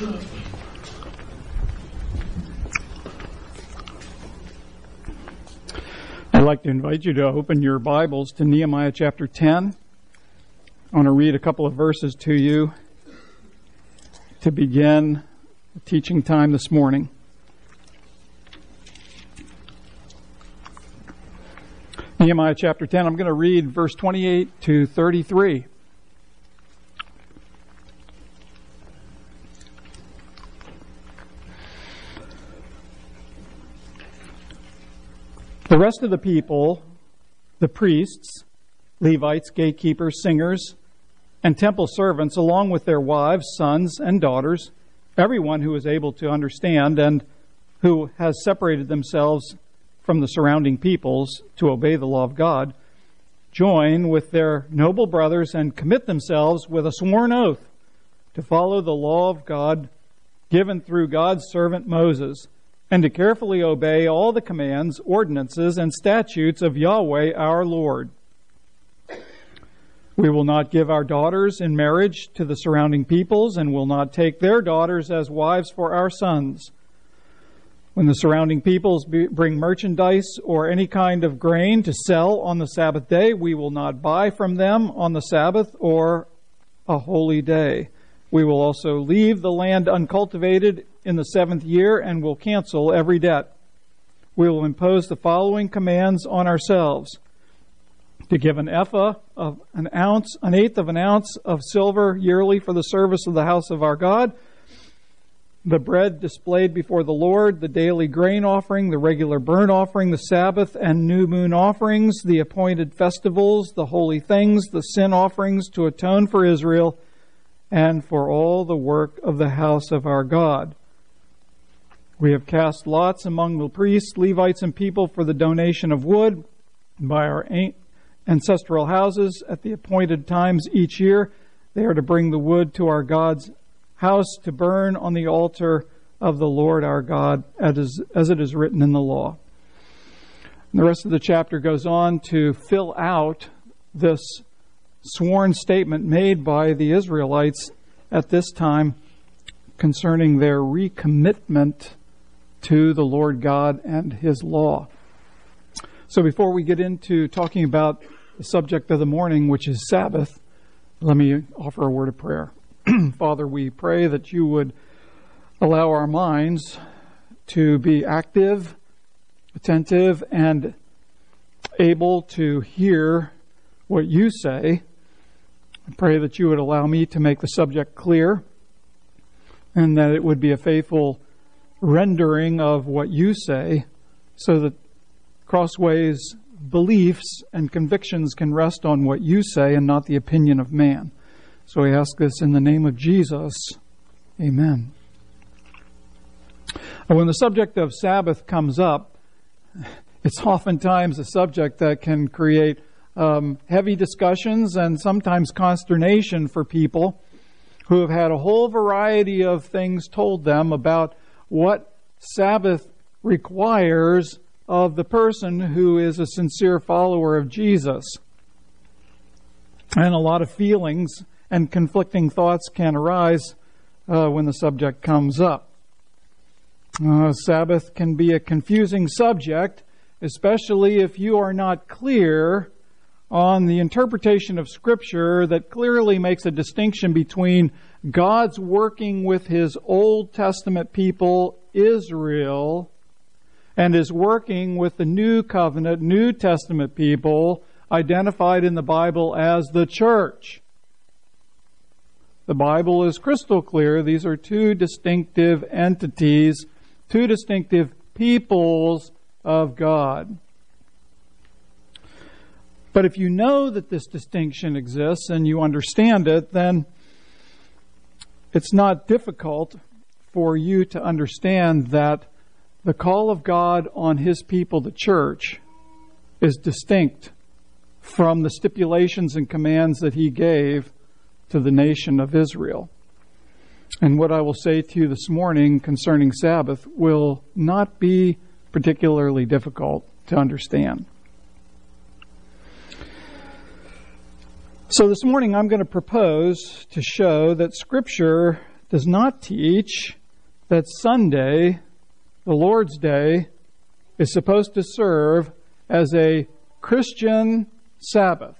I'd like to invite you to open your Bibles to Nehemiah chapter 10. I want to read a couple of verses to you to begin the teaching time this morning. Nehemiah chapter 10, I'm going to read verse 28 to 33. The rest of the people, the priests, Levites, gatekeepers, singers, and temple servants, along with their wives, sons, and daughters, everyone who is able to understand and who has separated themselves from the surrounding peoples to obey the law of God, join with their noble brothers and commit themselves with a sworn oath to follow the law of God given through God's servant Moses, and to carefully obey all the commands, ordinances, and statutes of Yahweh our Lord. We will not give our daughters in marriage to the surrounding peoples, and will not take their daughters as wives for our sons. When the surrounding peoples bring merchandise or any kind of grain to sell on the Sabbath day, we will not buy from them on the Sabbath or a holy day. We will also leave the land uncultivated in the 7th year and will cancel every debt. We will impose the following commands on ourselves: to give an ephah of an eighth of an ounce of silver yearly for the service of the house of our God, the bread displayed before the Lord, the daily grain offering, the regular burnt offering, the Sabbath and new moon offerings, the appointed festivals, the holy things, the sin offerings to atone for Israel, and for all the work of the house of our God. We have cast lots among the priests, Levites, and people for the donation of wood by our ancestral houses at the appointed times each year. They are to bring the wood to our God's house to burn on the altar of the Lord our God, as it is written in the law. And the rest of the chapter goes on to fill out this sworn statement made by the Israelites at this time concerning their recommitment to the Lord God and His law. So before we get into talking about the subject of the morning, which is Sabbath, let me offer a word of prayer. Father, we pray that you would allow our minds to be active, attentive, and able to hear what you say. I pray that you would allow me to make the subject clear, and that it would be a faithful rendering of what you say, so that Crossway's beliefs and convictions can rest on what you say and not the opinion of man. So we ask this in the name of Jesus. Amen. When the subject of Sabbath comes up, it's oftentimes a subject that can create heavy discussions and sometimes consternation for people who have had a whole variety of things told them about what Sabbath requires of the person who is a sincere follower of Jesus. And a lot of feelings and conflicting thoughts can arise when the subject comes up. Sabbath can be a confusing subject, especially if you are not clear on the interpretation of Scripture that clearly makes a distinction between God's working with His Old Testament people, Israel, and His working with the New Covenant, New Testament people, identified in the Bible as the church. The Bible is crystal clear. These are two distinctive entities, two distinctive peoples of God. But if you know that this distinction exists and you understand it, then it's not difficult for you to understand that the call of God on His people, the church, is distinct from the stipulations and commands that He gave to the nation of Israel. And what I will say to you this morning concerning Sabbath will not be particularly difficult to understand. So this morning I'm going to propose to show that Scripture does not teach that Sunday, the Lord's Day, is supposed to serve as a Christian Sabbath.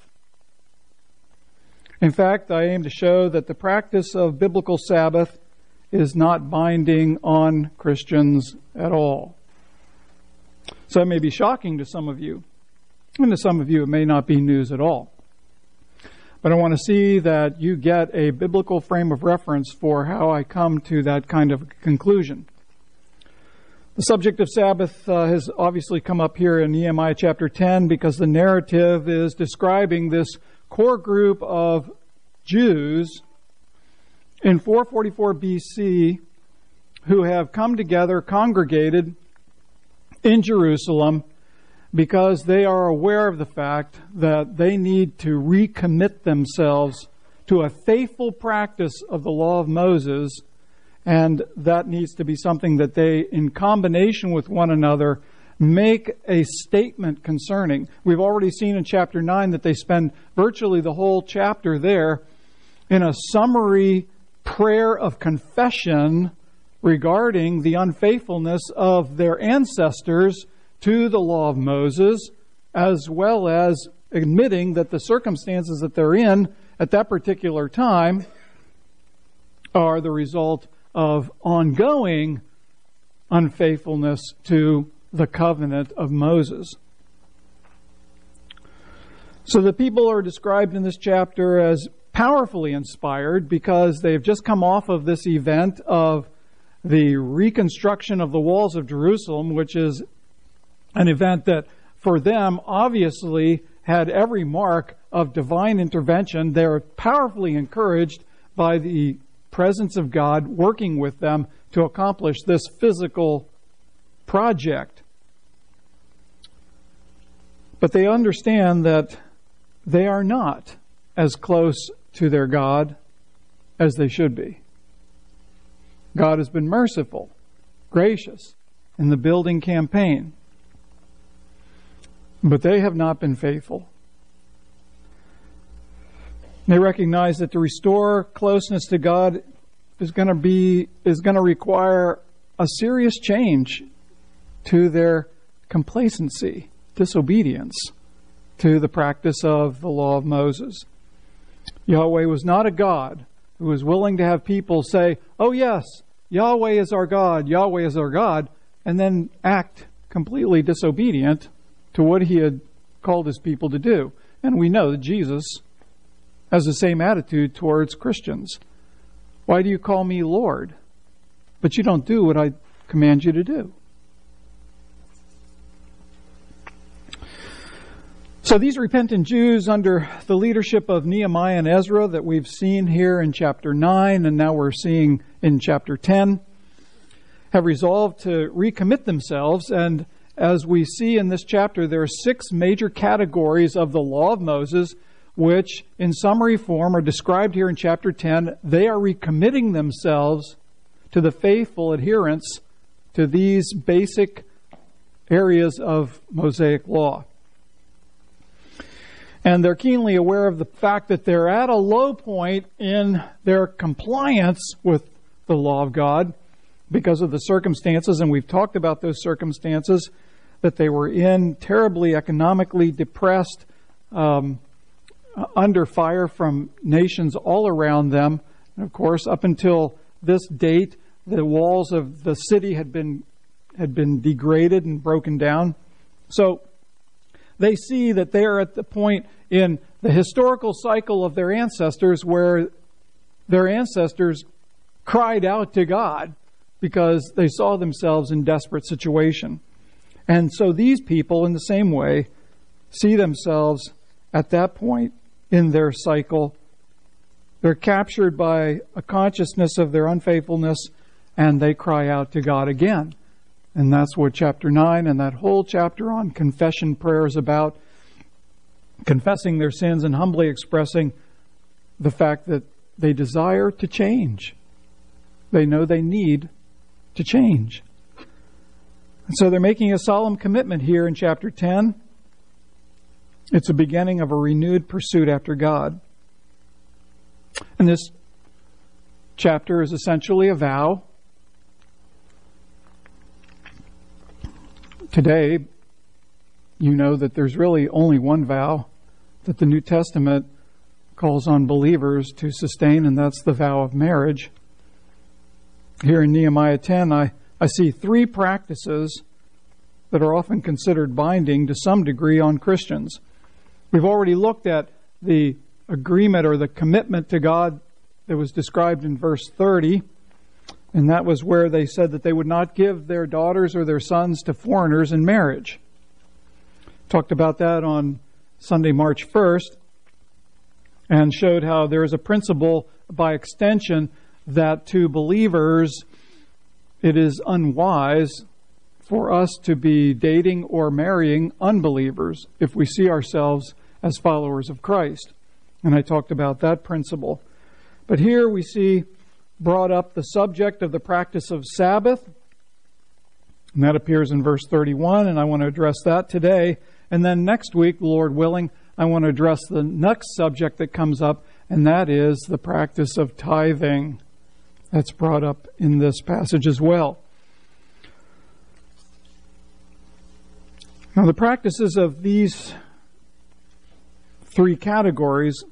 In fact, I aim to show that the practice of biblical Sabbath is not binding on Christians at all. So it may be shocking to some of you, and to some of you it may not be news at all. But I want to see that you get a biblical frame of reference for how I come to that kind of conclusion. The subject of Sabbath has obviously come up here in Nehemiah chapter 10 because the narrative is describing this core group of Jews in 444 BC who have come together, congregated in Jerusalem, because they are aware of the fact that they need to recommit themselves to a faithful practice of the law of Moses, and that needs to be something that they, in combination with one another, make a statement concerning. We've already seen in chapter 9 that they spend virtually the whole chapter there in a summary prayer of confession regarding the unfaithfulness of their ancestors to the law of Moses, as well as admitting that the circumstances that they're in at that particular time are the result of ongoing unfaithfulness to the covenant of Moses. So the people are described in this chapter as powerfully inspired because they've just come off of this event of the reconstruction of the walls of Jerusalem, which is an event that for them obviously had every mark of divine intervention. They're powerfully encouraged by the presence of God working with them to accomplish this physical project. But they understand that they are not as close to their God as they should be. God has been merciful, gracious in the building campaign, but they have not been faithful. They recognize that to restore closeness to God is going to require a serious change to their complacency, disobedience to the practice of the law of Moses. Yahweh was not a God who was willing to have people say, "Oh yes, Yahweh is our God, Yahweh is our God," and then act completely disobedient to what he had called his people to do. And we know that Jesus has the same attitude towards Christians. Why do you call me Lord, but you don't do what I command you to do? So these repentant Jews under the leadership of Nehemiah and Ezra that we've seen here in chapter 9 and now we're seeing in chapter 10 have resolved to recommit themselves. And as we see in this chapter, there are 6 major categories of the law of Moses, which in summary form are described here in chapter 10. They are recommitting themselves to the faithful adherence to these basic areas of Mosaic law. And they're keenly aware of the fact that they're at a low point in their compliance with the law of God because of the circumstances, and we've talked about those circumstances, that they were in, terribly economically depressed, under fire from nations all around them. And of course, up until this date, the walls of the city had been degraded and broken down. So they see that they are at the point in the historical cycle of their ancestors where their ancestors cried out to God because they saw themselves in desperate situation. And so these people, in the same way, see themselves at that point in their cycle. They're captured by a consciousness of their unfaithfulness, and they cry out to God again. And that's what chapter 9 and that whole chapter on confession prayer is about. Confessing their sins and humbly expressing the fact that they desire to change. They know they need to change. And so they're making a solemn commitment here in chapter 10. It's a beginning of a renewed pursuit after God. And this chapter is essentially a vow. Today, you know that there's really only one vow that the New Testament calls on believers to sustain, and that's the vow of marriage. Here in Nehemiah 10, I see three practices that are often considered binding to some degree on Christians. We've already looked at the agreement or the commitment to God that was described in verse 30, and that was where they said that they would not give their daughters or their sons to foreigners in marriage. Talked about that on Sunday, March 1st, and showed how there is a principle by extension that to believers it is unwise for us to be dating or marrying unbelievers if we see ourselves as followers of Christ. And I talked about that principle. But here we see brought up the subject of the practice of Sabbath, and that appears in verse 31, and I want to address that today. And then next week, Lord willing, I want to address the next subject that comes up, and that is the practice of tithing. That's brought up in this passage as well. Now, the practices of these three categories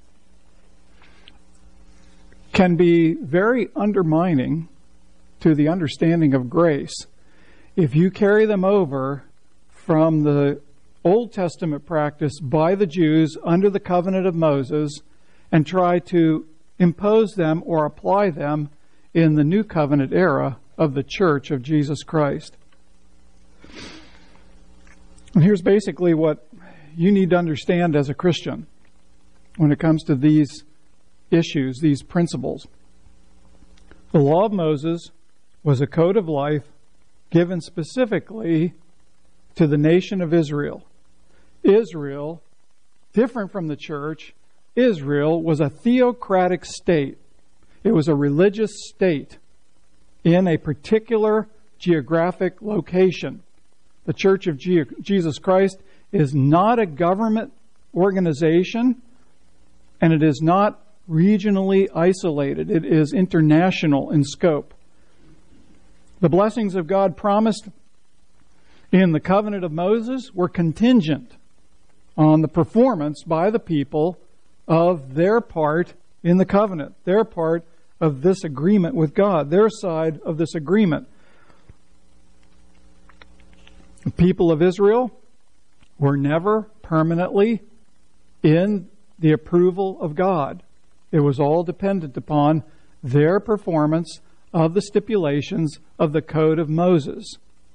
can be very undermining to the understanding of grace if you carry them over from the Old Testament practice by the Jews under the covenant of Moses and try to impose them or apply them in the New Covenant era of the Church of Jesus Christ. And here's basically what you need to understand as a Christian when it comes to these issues, these principles. The law of Moses was a code of life given specifically to the nation of Israel. Israel, different from the church, Israel was a theocratic state. It was a religious state in a particular geographic location. The Church of Jesus Christ is not a government organization, and it is not regionally isolated. It is international in scope. The blessings of God promised in the covenant of Moses were contingent on the performance by the people of their part in the covenant, their part of this agreement with God, their side of this agreement. The people of Israel were never permanently in the approval of God. It was all dependent upon their performance of the stipulations of the Code of Moses.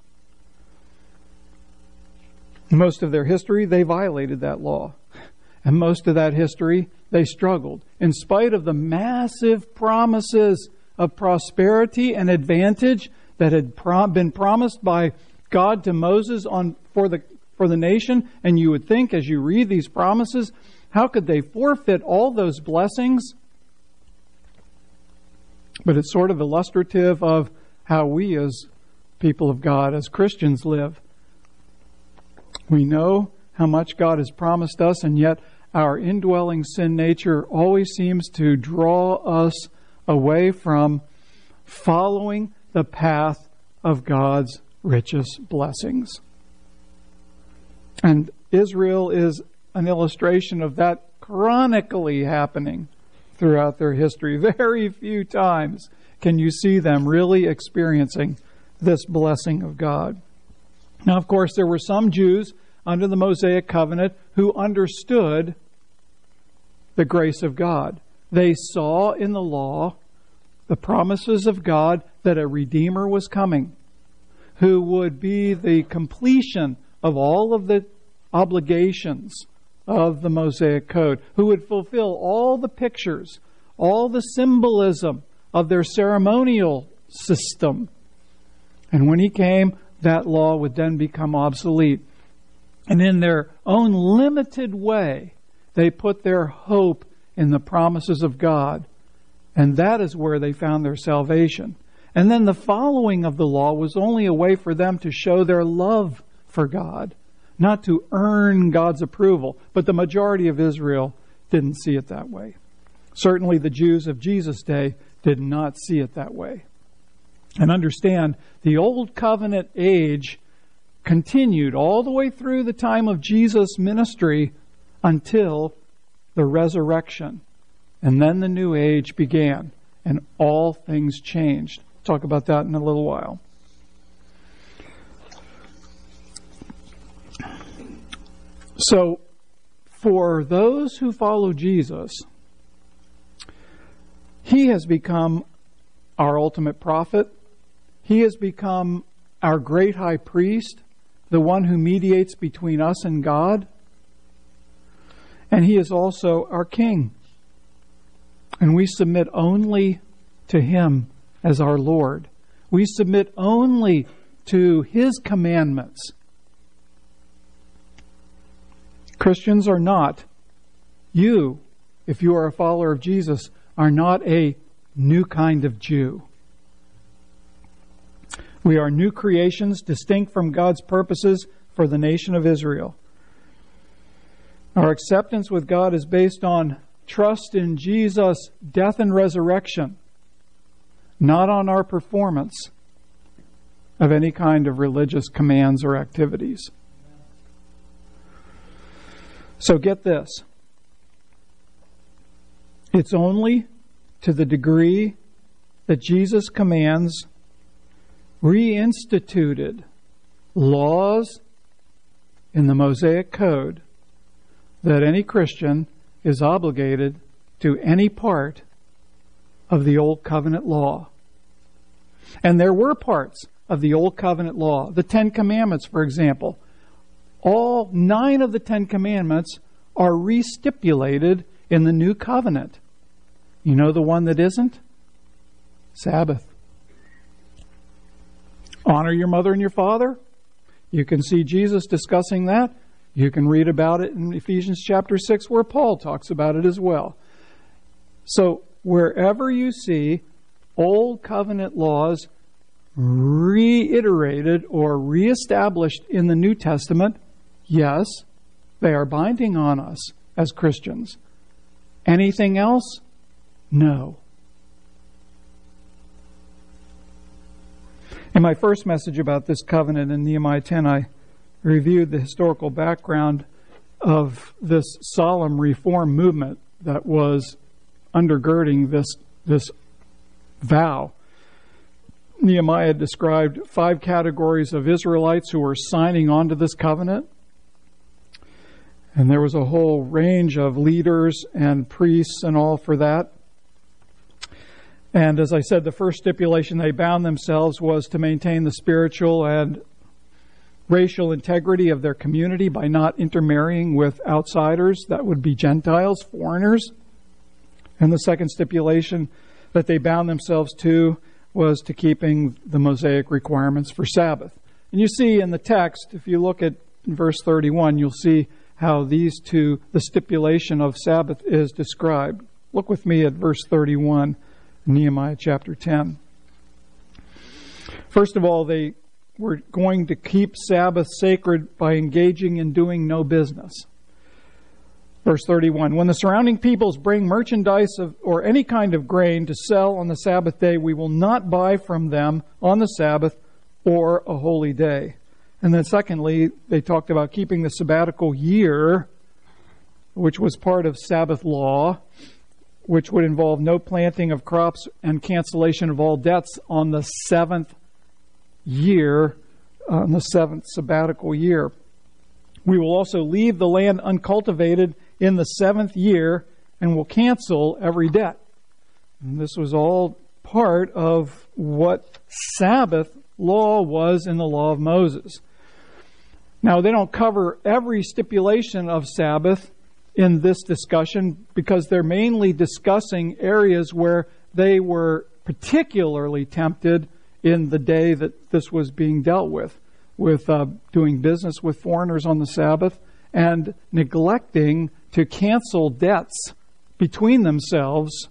Most of their history, they violated that law. And most of that history, they struggled. In spite of the massive promises of prosperity and advantage that had been promised by God to Moses for the nation, and you would think as you read these promises, how could they forfeit all those blessings? But it's sort of illustrative of how we as people of God, as Christians, live. We know how much God has promised us, and yet our indwelling sin nature always seems to draw us away from following the path of God's richest blessings. And Israel is an illustration of that chronically happening throughout their history. Very few times can you see them really experiencing this blessing of God. Now, of course, there were some Jews under the Mosaic covenant who understood the grace of God. They saw in the law the promises of God that a Redeemer was coming, who would be the completion of all of the obligations of the Mosaic Code, who would fulfill all the pictures, all the symbolism of their ceremonial system. And when he came, that law would then become obsolete. And in their own limited way, they put their hope in the promises of God. And that is where they found their salvation. And then the following of the law was only a way for them to show their love for God, not to earn God's approval. But the majority of Israel didn't see it that way. Certainly the Jews of Jesus' day did not see it that way. And understand, the Old Covenant age continued all the way through the time of Jesus' ministry until the resurrection. And then the new age began, and all things changed. We'll talk about that in a little while. So, for those who follow Jesus, He has become our ultimate prophet. He has become our great high priest, the one who mediates between us and God. And He is also our King. And we submit only to Him as our Lord. We submit only to His commandments. Christians are not, you, if you are a follower of Jesus, are not a new kind of Jew. We are new creations, distinct from God's purposes for the nation of Israel. Our acceptance with God is based on trust in Jesus' death and resurrection, not on our performance of any kind of religious commands or activities. So get this. It's only to the degree that Jesus' commands reinstituted laws in the Mosaic Code that any Christian is obligated to any part of the Old Covenant law. And there were parts of the Old Covenant law, the Ten Commandments, for example. All 9 of the 10 Commandments are restipulated in the New Covenant. You know the one that isn't? Sabbath. Honor your mother and your father. You can see Jesus discussing that. You can read about it in Ephesians chapter 6 where Paul talks about it as well. So wherever you see Old Covenant laws reiterated or reestablished in the New Testament, yes, they are binding on us as Christians. Anything else? No. In my first message about this covenant in Nehemiah 10, I reviewed the historical background of this solemn reform movement that was undergirding this vow. Nehemiah described 5 categories of Israelites who were signing on to this covenant. And there was a whole range of leaders and priests and all for that. And as I said, the first stipulation they bound themselves was to maintain the spiritual and racial integrity of their community by not intermarrying with outsiders. That would be Gentiles, foreigners. And the second stipulation that they bound themselves to was to keeping the Mosaic requirements for Sabbath. And you see in the text, if you look at verse 31, you'll see how these two, the stipulation of Sabbath is described. Look with me at verse 31, Nehemiah chapter 10. First of all, they were going to keep Sabbath sacred by engaging in doing no business. Verse 31, when the surrounding peoples bring merchandise or any kind of grain to sell on the Sabbath day, we will not buy from them on the Sabbath or a holy day. And then secondly, they talked about keeping the sabbatical year, which was part of Sabbath law, which would involve no planting of crops and cancellation of all debts on the 7th year, on the 7th sabbatical year. We will also leave the land uncultivated in the 7th year and will cancel every debt. And this was all part of what Sabbath law was in the law of Moses. Now, they don't cover every stipulation of Sabbath in this discussion because they're mainly discussing areas where they were particularly tempted in the day that this was being dealt with doing business with foreigners on the Sabbath and neglecting to cancel debts between themselves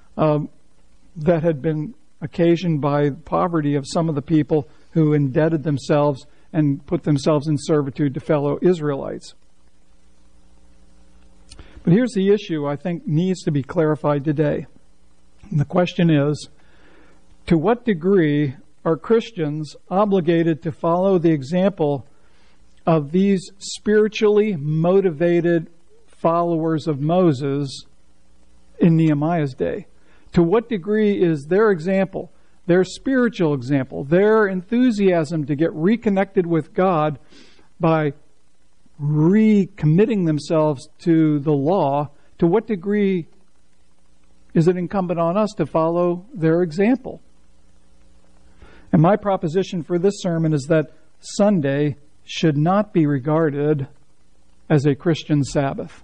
that had been occasioned by poverty of some of the people who indebted themselves and put themselves in servitude to fellow Israelites. But here's the issue I think needs to be clarified today. And the question is, to what degree are Christians obligated to follow the example of these spiritually motivated followers of Moses in Nehemiah's day? To what degree is their example, their spiritual example, their enthusiasm to get reconnected with God by recommitting themselves to the law, to what degree is it incumbent on us to follow their example? And my proposition for this sermon is that Sunday should not be regarded as a Christian Sabbath.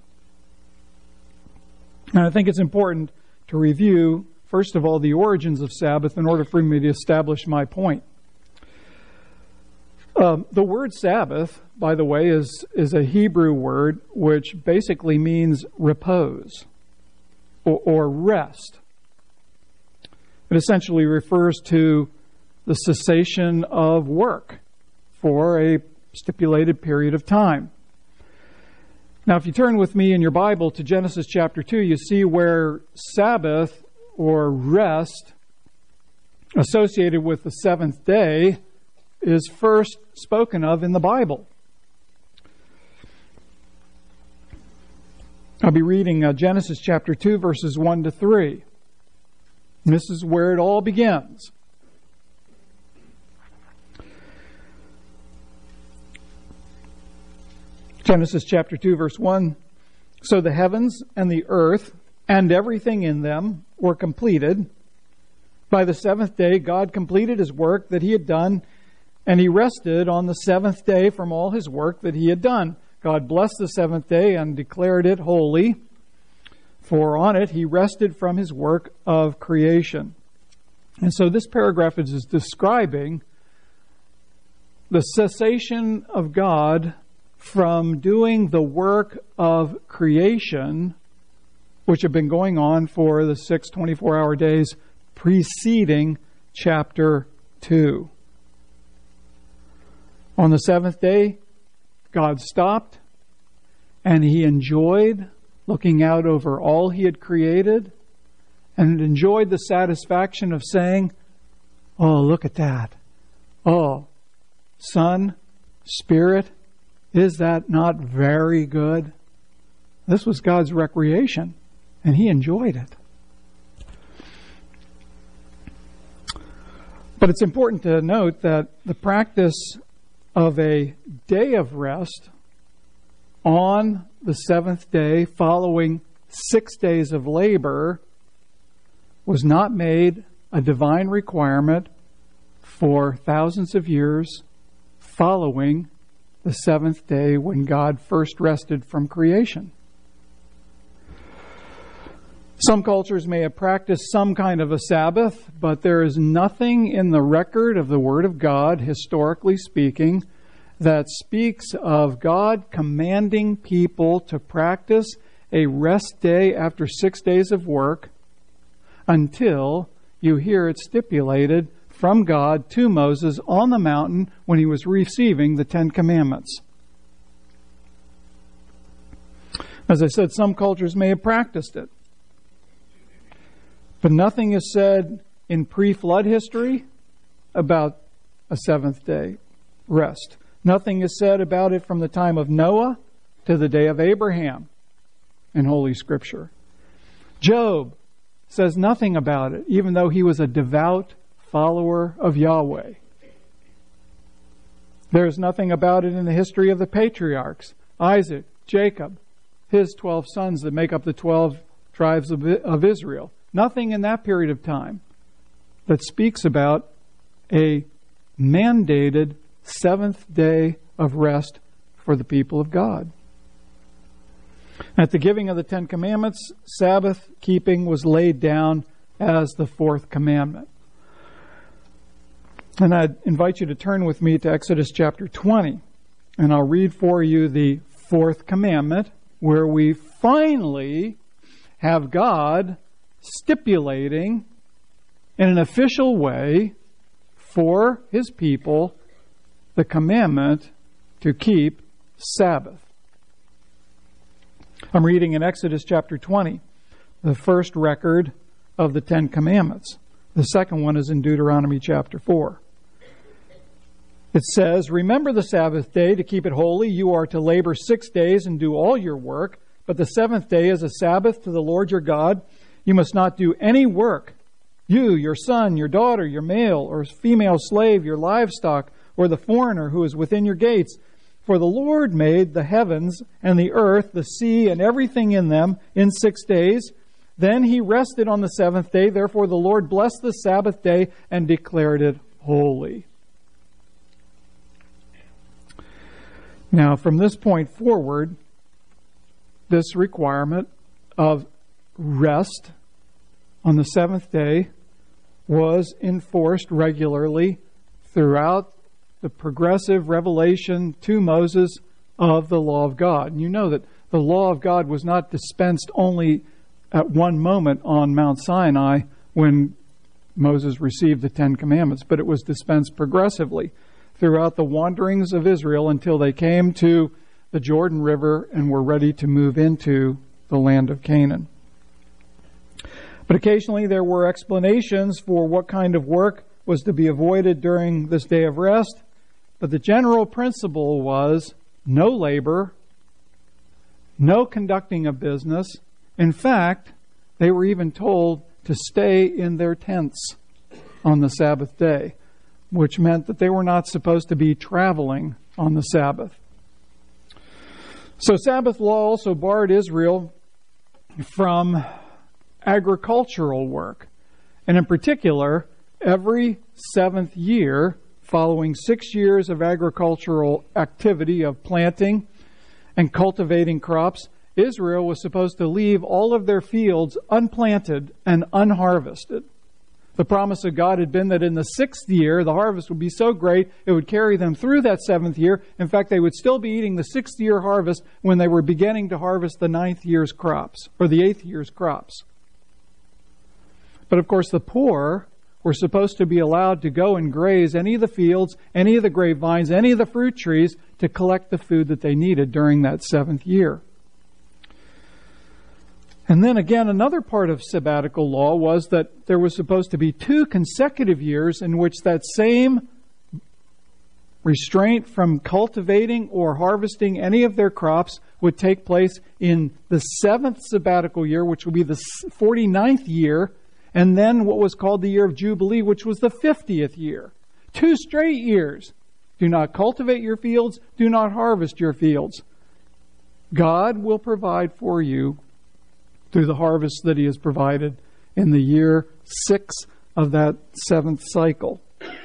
And I think it's important to review, first of all, the origins of Sabbath in order for me to establish my point. The word Sabbath, by the way, is a Hebrew word which basically means repose or rest. It essentially refers to the cessation of work for a stipulated period of time. Now, if you turn with me in your Bible to Genesis chapter 2, you see where Sabbath or rest associated with the seventh day is first spoken of in the Bible. I'll be reading Genesis chapter 2, verses 1 to 3. And this is where it all begins. Genesis chapter 2, verse 1. So the heavens and the earth and everything in them were completed. By the seventh day, God completed his work that he had done, and he rested on the seventh day from all his work that he had done. God blessed the seventh day and declared it holy, for on it he rested from his work of creation. And so this paragraph is describing the cessation of God from doing the work of creation, which had been going on for the 6 24-hour days preceding chapter 2. On the seventh day, God stopped and he enjoyed looking out over all he had created and enjoyed the satisfaction of saying, "Oh, look at that. Oh, Son, Spirit, is that not very good?" This was God's recreation, and he enjoyed it. But it's important to note that the practice of a day of rest on the seventh day following 6 days of labor was not made a divine requirement for thousands of years following the seventh day when God first rested from creation. Some cultures may have practiced some kind of a Sabbath, but there is nothing in the record of the Word of God, historically speaking, that speaks of God commanding people to practice a rest day after 6 days of work until you hear it stipulated from God to Moses on the mountain when he was receiving the Ten Commandments. As I said, some cultures may have practiced it. But nothing is said in pre-flood history about a seventh day rest. Nothing is said about it from the time of Noah to the day of Abraham in Holy Scripture. Job says nothing about it, even though he was a devout follower of Yahweh. There's nothing about it in the history of the patriarchs, Isaac, Jacob, his 12 sons that make up the 12 tribes of Israel. Nothing in that period of time that speaks about a mandated seventh day of rest for the people of God. At the giving of the Ten Commandments, Sabbath keeping was laid down as the fourth commandment. And I'd invite you to turn with me to Exodus chapter 20, and I'll read for you the fourth commandment, where we finally have God stipulating in an official way for his people the commandment to keep Sabbath. I'm reading in Exodus chapter 20, the first record of the Ten Commandments. The second one is in Deuteronomy chapter 4. It says, "Remember the Sabbath day to keep it holy. You are to labor 6 days and do all your work. But the seventh day is a Sabbath to the Lord your God. You must not do any work. You, your son, your daughter, your male or female slave, your livestock, or the foreigner who is within your gates. For the Lord made the heavens and the earth, the sea, and everything in them in 6 days. Then he rested on the seventh day. Therefore the Lord blessed the Sabbath day and declared it holy." Now, from this point forward, this requirement of rest on the seventh day was enforced regularly throughout the progressive revelation to Moses of the law of God. And you know that the law of God was not dispensed only at one moment on Mount Sinai when Moses received the Ten Commandments, but it was dispensed progressively throughout the wanderings of Israel until they came to the Jordan River and were ready to move into the land of Canaan. But occasionally there were explanations for what kind of work was to be avoided during this day of rest. But the general principle was no labor, no conducting of business. In fact, they were even told to stay in their tents on the Sabbath day, which meant that they were not supposed to be traveling on the Sabbath. So Sabbath law also barred Israel from agricultural work. And in particular, every seventh year, following 6 years of agricultural activity of planting and cultivating crops, Israel was supposed to leave all of their fields unplanted and unharvested. The promise of God had been that in the sixth year, the harvest would be so great, it would carry them through that seventh year. In fact, they would still be eating the sixth year harvest when they were beginning to harvest the ninth year's crops, or the eighth year's crops. But of course, the poor were supposed to be allowed to go and graze any of the fields, any of the grapevines, any of the fruit trees to collect the food that they needed during that seventh year. And then again, another part of sabbatical law was that there was supposed to be 2 consecutive years in which that same restraint from cultivating or harvesting any of their crops would take place in the 7th sabbatical year, which would be the 49th year, and then what was called the year of Jubilee, which was the 50th year. 2 straight years. Do not cultivate your fields. Do not harvest your fields. God will provide for you through the harvest that He has provided in the year 6 of that 7th cycle.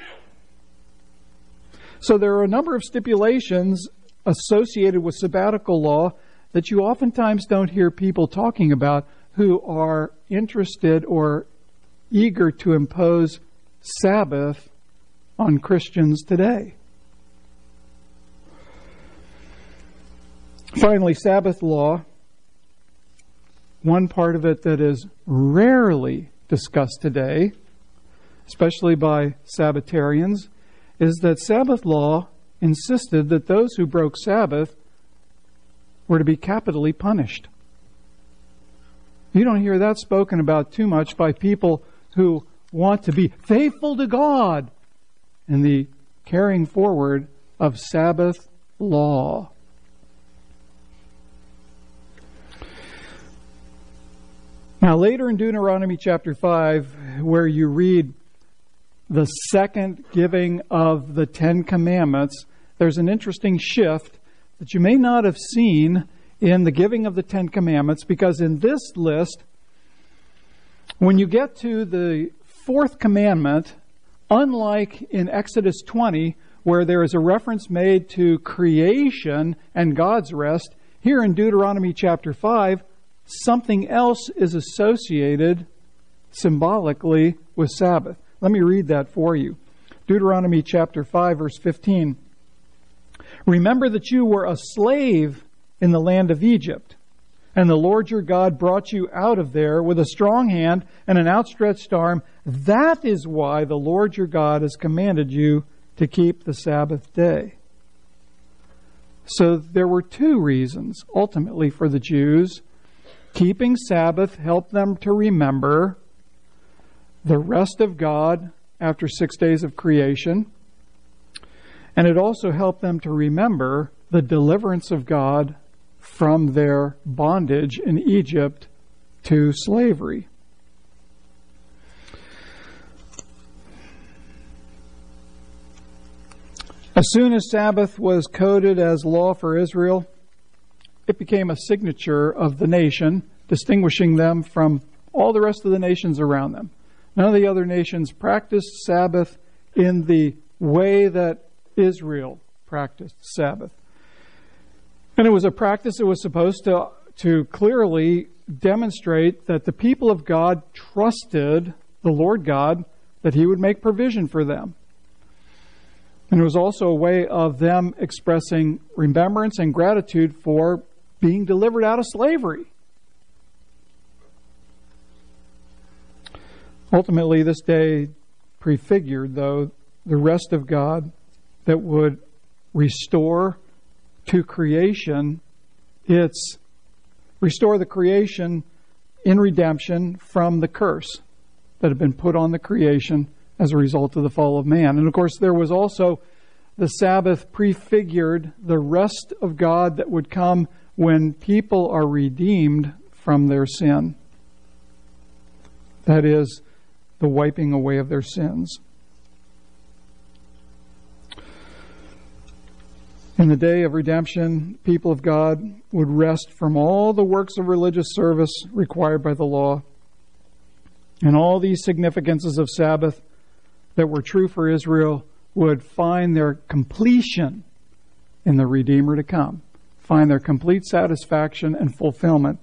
So there are a number of stipulations associated with sabbatical law that you oftentimes don't hear people talking about who are interested or eager to impose Sabbath on Christians today. Finally, Sabbath law, one part of it that is rarely discussed today, especially by Sabbatarians, is that Sabbath law insisted that those who broke Sabbath were to be capitally punished. You don't hear that spoken about too much by people who want to be faithful to God in the carrying forward of Sabbath law. Now, later in Deuteronomy chapter 5, where you read the second giving of the Ten Commandments, there's an interesting shift that you may not have seen in the giving of the Ten Commandments, because in this list, when you get to the fourth commandment, unlike in Exodus 20, where there is a reference made to creation and God's rest, here in Deuteronomy chapter 5, something else is associated symbolically with Sabbath. Let me read that for you. Deuteronomy chapter 5, verse 15. Remember that you were a slave in the land of Egypt, and the Lord your God brought you out of there with a strong hand and an outstretched arm. That is why the Lord your God has commanded you to keep the Sabbath day. So there were 2 reasons, ultimately, for the Jews. Keeping Sabbath helped them to remember the rest of God after 6 days of creation. And it also helped them to remember the deliverance of God from their bondage in Egypt to slavery. As soon as Sabbath was coded as law for Israel, it became a signature of the nation, distinguishing them from all the rest of the nations around them. None of the other nations practiced Sabbath in the way that Israel practiced Sabbath. And it was a practice that was supposed to clearly demonstrate that the people of God trusted the Lord God, that He would make provision for them. And it was also a way of them expressing remembrance and gratitude for being delivered out of slavery. Ultimately, this day prefigured, though, the rest of God that would restore to creation restore the creation in redemption from the curse that had been put on the creation as a result of the fall of man. And of course, there was also the Sabbath prefigured the rest of God that would come when people are redeemed from their sin. That is, the wiping away of their sins. In the day of redemption, people of God would rest from all the works of religious service required by the law. And all these significances of Sabbath that were true for Israel would find their completion in the Redeemer to come, find their complete satisfaction and fulfillment.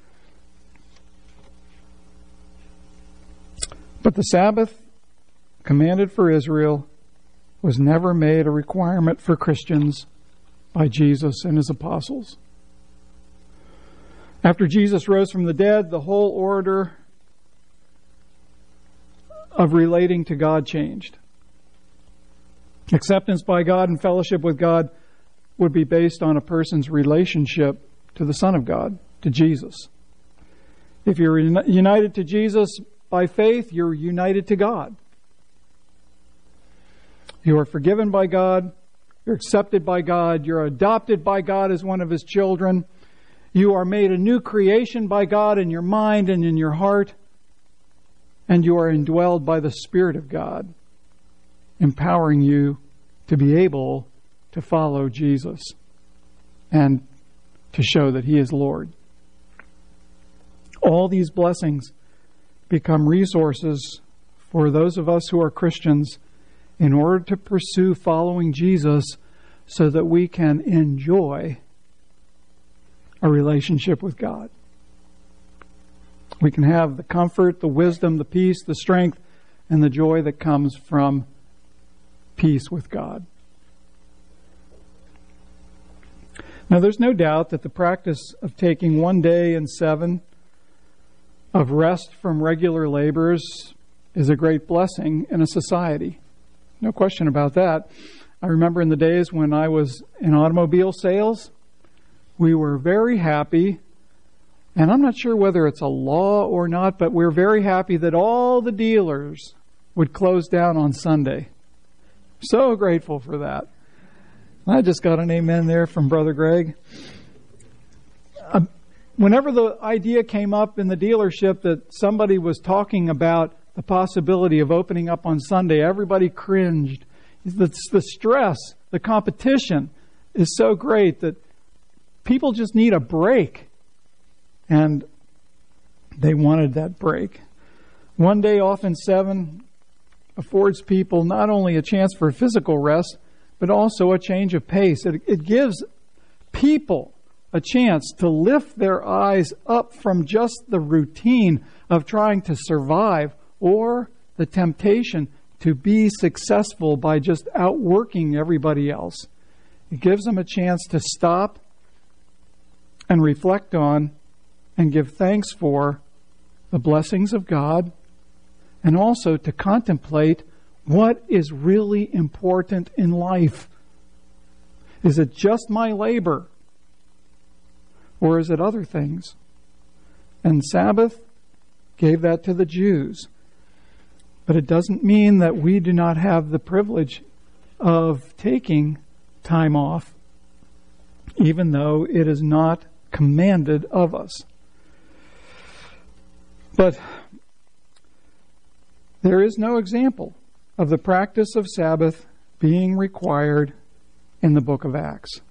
But the Sabbath commanded for Israel was never made a requirement for Christians by Jesus and His apostles. After Jesus rose from the dead, the whole order of relating to God changed. Acceptance by God and fellowship with God would be based on a person's relationship to the Son of God, to Jesus. If you're united to Jesus by faith, you're united to God. You are forgiven by God. You're accepted by God. You're adopted by God as one of His children. You are made a new creation by God in your mind and in your heart. And you are indwelled by the Spirit of God, empowering you to be able to follow Jesus and to show that He is Lord. All these blessings become resources for those of us who are Christians in order to pursue following Jesus so that we can enjoy a relationship with God. We can have the comfort, the wisdom, the peace, the strength, and the joy that comes from peace with God. Now, there's no doubt that the practice of taking 1 day in 7 of rest from regular labors is a great blessing in a society. No question about that. I remember in the days when I was in automobile sales, we were very happy, and I'm not sure whether it's a law or not, but we're very happy that all the dealers would close down on Sunday. So grateful for that. I just got an amen there from Brother Greg. Whenever the idea came up in the dealership that somebody was talking about the possibility of opening up on Sunday, everybody cringed. The stress, the competition is so great that people just need a break. And they wanted that break. 1 day off in 7 affords people not only a chance for physical rest, but also a change of pace. It gives people a chance to lift their eyes up from just the routine of trying to survive or the temptation to be successful by just outworking everybody else. It gives them a chance to stop and reflect on and give thanks for the blessings of God, and also to contemplate what is really important in life. Is it just my labor? Or is it other things? And Sabbath gave that to the Jews. But it doesn't mean that we do not have the privilege of taking time off, even though it is not commanded of us. But there is no example of the practice of Sabbath being required in the book of Acts.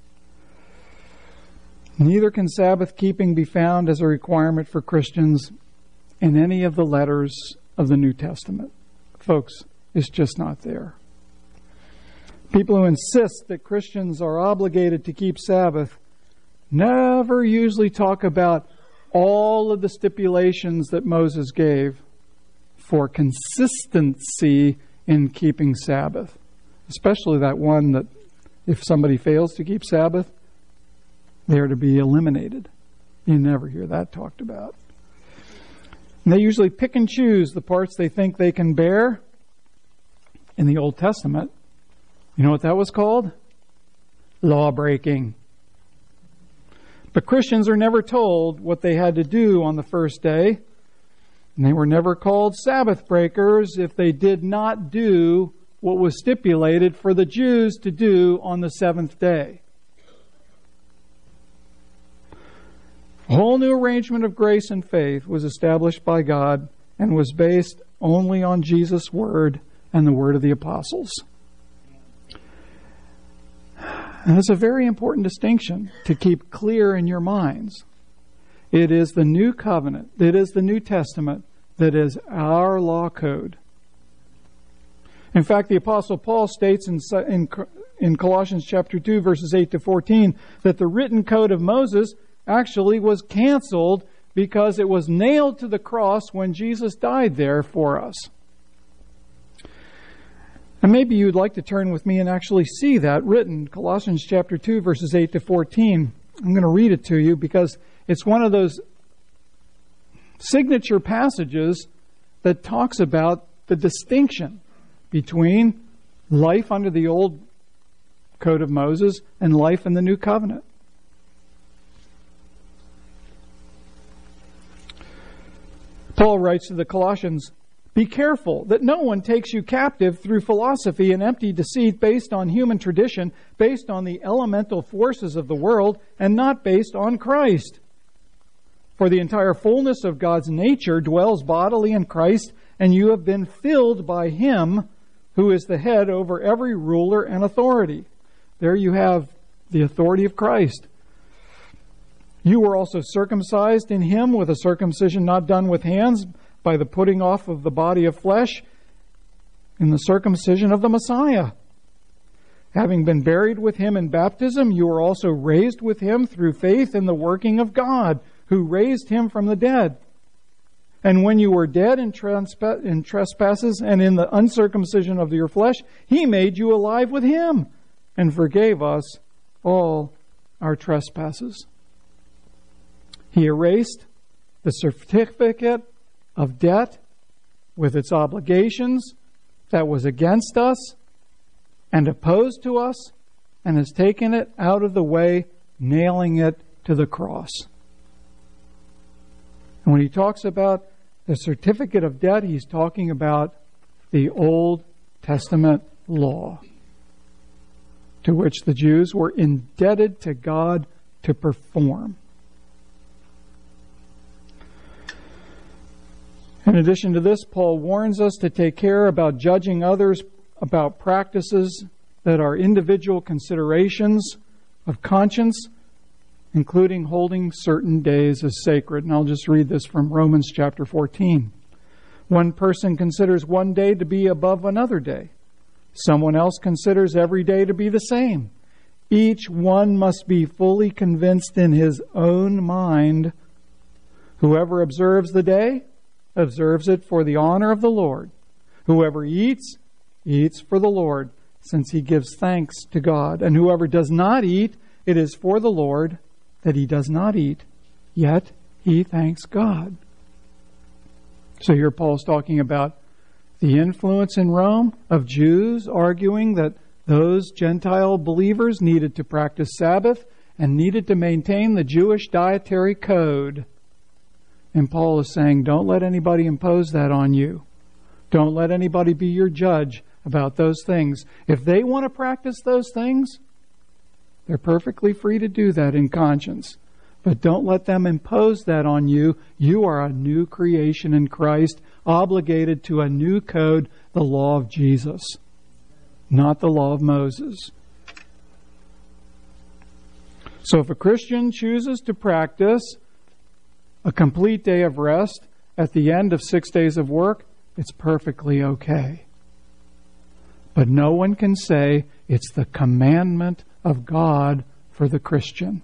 Neither can Sabbath keeping be found as a requirement for Christians in any of the letters of the New Testament. Folks, it's just not there. People who insist that Christians are obligated to keep Sabbath never usually talk about all of the stipulations that Moses gave for consistency in keeping Sabbath. Especially that one that if somebody fails to keep Sabbath, they are to be eliminated. You never hear that talked about. And they usually pick and choose the parts they think they can bear. In the Old Testament, you know what that was called? Law breaking. But Christians are never told what they had to do on the first day. And they were never called Sabbath breakers if they did not do what was stipulated for the Jews to do on the seventh day. A whole new arrangement of grace and faith was established by God and was based only on Jesus' word and the word of the apostles. And it's a very important distinction to keep clear in your minds. It is the new covenant, it is the New Testament that is our law code. In fact, the Apostle Paul states in Colossians chapter 2, verses 8 to 14, that the written code of Moses actually was canceled because it was nailed to the cross when Jesus died there for us. And maybe you'd like to turn with me and actually see that written, Colossians chapter 2, verses 8 to 14. I'm going to read it to you because it's one of those signature passages that talks about the distinction between life under the old code of Moses and life in the new covenant. Paul writes to the Colossians, "Be careful that no one takes you captive through philosophy and empty deceit based on human tradition, based on the elemental forces of the world, and not based on Christ. For the entire fullness of God's nature dwells bodily in Christ, and you have been filled by Him who is the head over every ruler and authority." There you have the authority of Christ. "You were also circumcised in Him with a circumcision not done with hands, by the putting off of the body of flesh, in the circumcision of the Messiah. Having been buried with Him in baptism, you were also raised with Him through faith in the working of God, who raised Him from the dead. And when you were dead in trespasses and in the uncircumcision of your flesh, He made you alive with Him and forgave us all our trespasses. He erased the certificate of debt with its obligations that was against us and opposed to us, and has taken it out of the way, nailing it to the cross." And when he talks about the certificate of debt, he's talking about the Old Testament law, to which the Jews were indebted to God to perform. In addition to this, Paul warns us to take care about judging others about practices that are individual considerations of conscience, including holding certain days as sacred. And I'll just read this from Romans chapter 14. "One person considers one day to be above another day. Someone else considers every day to be the same. Each one must be fully convinced in his own mind. Whoever observes the day observes it for the honor of the Lord. Whoever eats, eats for the Lord, since he gives thanks to God. And whoever does not eat, it is for the Lord that he does not eat, yet he thanks God." So here Paul's talking about the influence in Rome of Jews arguing that those Gentile believers needed to practice Sabbath and needed to maintain the Jewish dietary code. And Paul is saying, don't let anybody impose that on you. Don't let anybody be your judge about those things. If they want to practice those things, they're perfectly free to do that in conscience. But don't let them impose that on you. You are a new creation in Christ, obligated to a new code, the law of Jesus, not the law of Moses. So if a Christian chooses to practice a complete day of rest at the end of 6 days of work, it's perfectly okay. But no one can say it's the commandment of God for the Christian.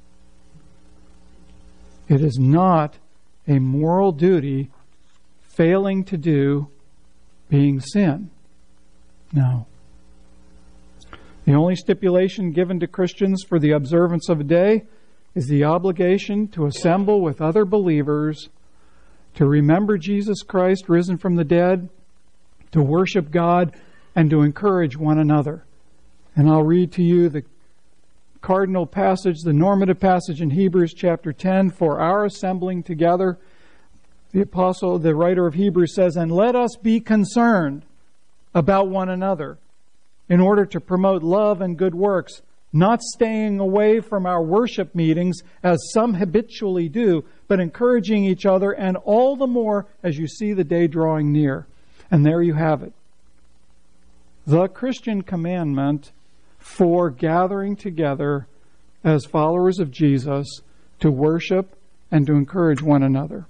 It is not a moral duty failing to do being sin. No. The only stipulation given to Christians for the observance of a day is the obligation to assemble with other believers, to remember Jesus Christ risen from the dead, to worship God, and to encourage one another. And I'll read to you the cardinal passage, the normative passage in Hebrews chapter 10, for our assembling together. The writer of Hebrews says, "And let us be concerned about one another in order to promote love and good works, not staying away from our worship meetings as some habitually do, but encouraging each other, and all the more as you see the day drawing near." And there you have it. The Christian commandment for gathering together as followers of Jesus to worship and to encourage one another.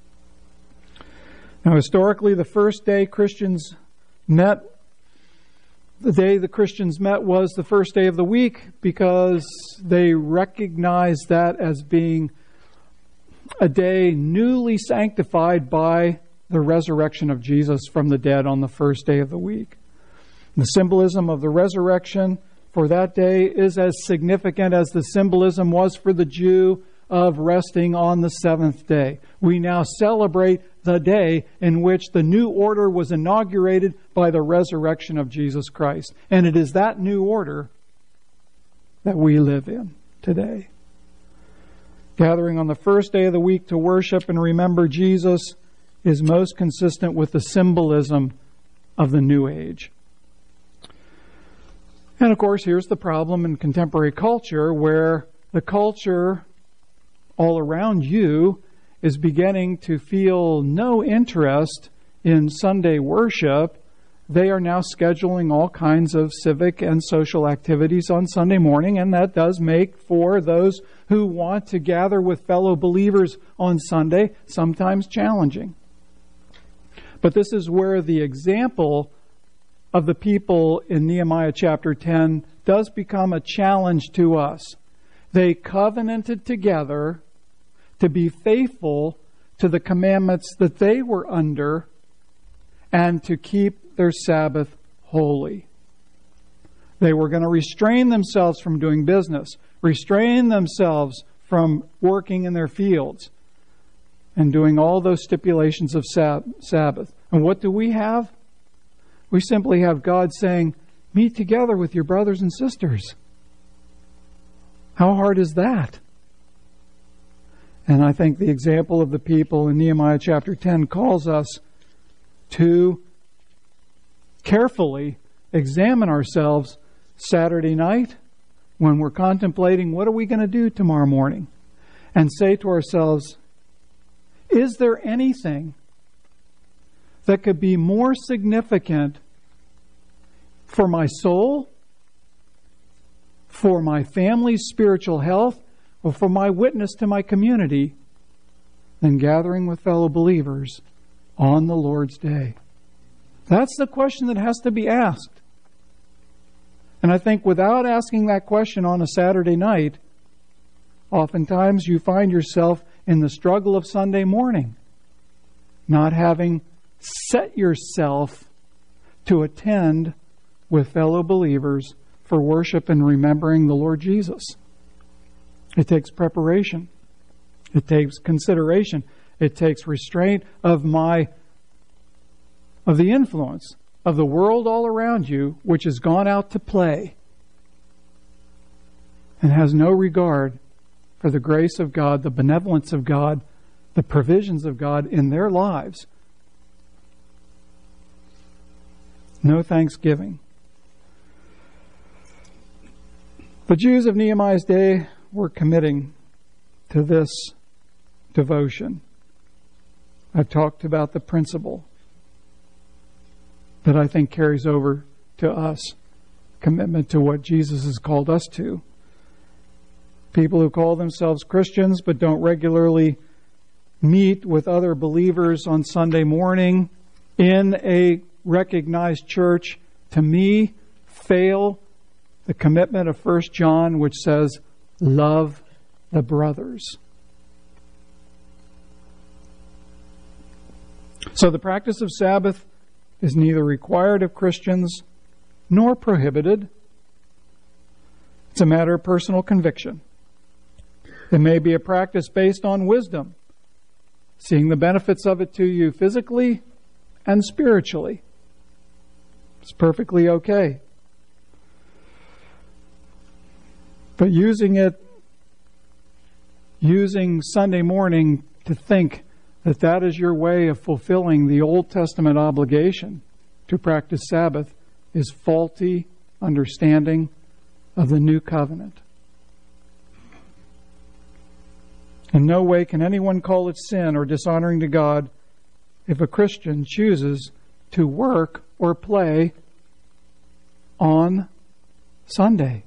Now, historically, the first day Christians met, the day the Christians met was the first day of the week, because they recognized that as being a day newly sanctified by the resurrection of Jesus from the dead on the first day of the week. The symbolism of the resurrection for that day is as significant as the symbolism was for the Jew of resting on the seventh day. We now celebrate the day in which the new order was inaugurated by the resurrection of Jesus Christ. And it is that new order that we live in today. Gathering on the first day of the week to worship and remember Jesus is most consistent with the symbolism of the new age. And of course, here's the problem in contemporary culture, where the culture all around you is beginning to feel no interest in Sunday worship. They are now scheduling all kinds of civic and social activities on Sunday morning, and that does make for those who want to gather with fellow believers on Sunday sometimes challenging. But this is where the example of the people in Nehemiah chapter 10 does become a challenge to us. They covenanted together to be faithful to the commandments that they were under and to keep their Sabbath holy. They were going to restrain themselves from doing business, restrain themselves from working in their fields, and doing all those stipulations of Sabbath. And what do we have? We simply have God saying, meet together with your brothers and sisters. How hard is that? And I think the example of the people in Nehemiah chapter 10 calls us to carefully examine ourselves Saturday night when we're contemplating what are we going to do tomorrow morning, and say to ourselves, is there anything that could be more significant for my soul, for my family's spiritual health, or for my witness to my community than gathering with fellow believers on the Lord's Day? That's the question that has to be asked. And I think without asking that question on a Saturday night, oftentimes you find yourself in the struggle of Sunday morning, not having set yourself to attend with fellow believers for worship and remembering the Lord Jesus. It takes preparation. It takes consideration. It takes restraint of the influence of the world all around you, which has gone out to play and has no regard for the grace of God, the benevolence of God, the provisions of God in their lives. No thanksgiving. The Jews of Nehemiah's day were committing to this devotion. I've talked about the principle that I think carries over to us. Commitment to what Jesus has called us to. People who call themselves Christians but don't regularly meet with other believers on Sunday morning in a recognized church, to me, fail the commitment of 1 John, which says, love the brothers. So the practice of Sabbath is neither required of Christians nor prohibited. It's a matter of personal conviction. It may be a practice based on wisdom, seeing the benefits of it to you physically and spiritually. It's perfectly okay. But using Sunday morning to think that is your way of fulfilling the Old Testament obligation to practice Sabbath is faulty understanding of the new covenant. In no way can anyone call it sin or dishonoring to God if a Christian chooses to work or play on Sunday.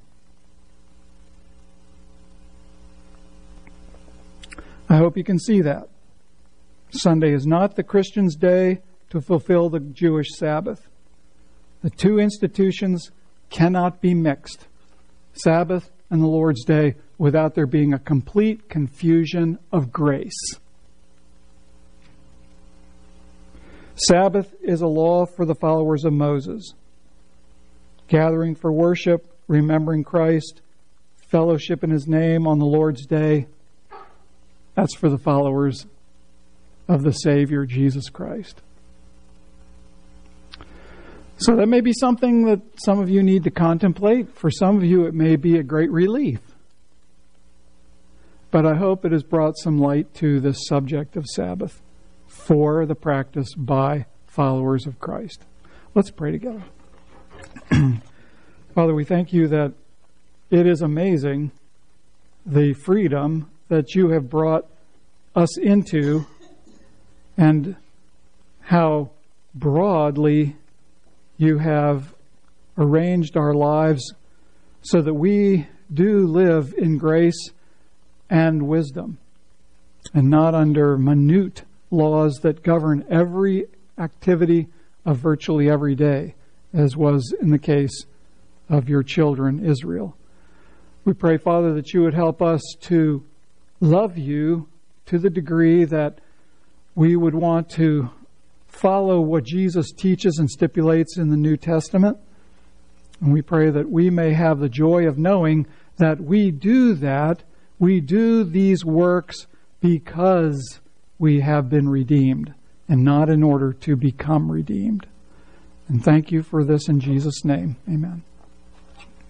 I hope you can see that. Sunday is not the Christian's day to fulfill the Jewish Sabbath. The two institutions cannot be mixed, Sabbath and the Lord's Day, without there being a complete confusion of grace. Sabbath is a law for the followers of Moses. Gathering for worship, remembering Christ, fellowship in His name on the Lord's Day, that's for the followers of the Savior, Jesus Christ. So that may be something that some of you need to contemplate. For some of you, it may be a great relief. But I hope it has brought some light to this subject of Sabbath for the practice by followers of Christ. Let's pray together. Father, we thank you that it is amazing the freedom that you have brought us into and how broadly you have arranged our lives so that we do live in grace and wisdom and not under minute laws that govern every activity of virtually every day, as was in the case of your children, Israel. We pray, Father, that you would help us to love you to the degree that we would want to follow what Jesus teaches and stipulates in the New Testament. And we pray that we may have the joy of knowing that we do that. We do these works because we have been redeemed and not in order to become redeemed. And thank you for this in Jesus' name. Amen.